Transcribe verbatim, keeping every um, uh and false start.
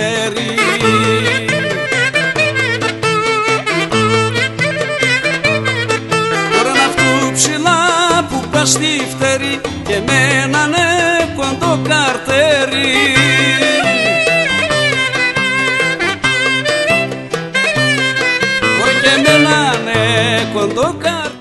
φέρει. Τώρα να αυτού ψηλά που πας στη φτερή και εμένα ναι κοντό καρτέρι. Τώρα και εμένα ναι κοντό καρτέρι.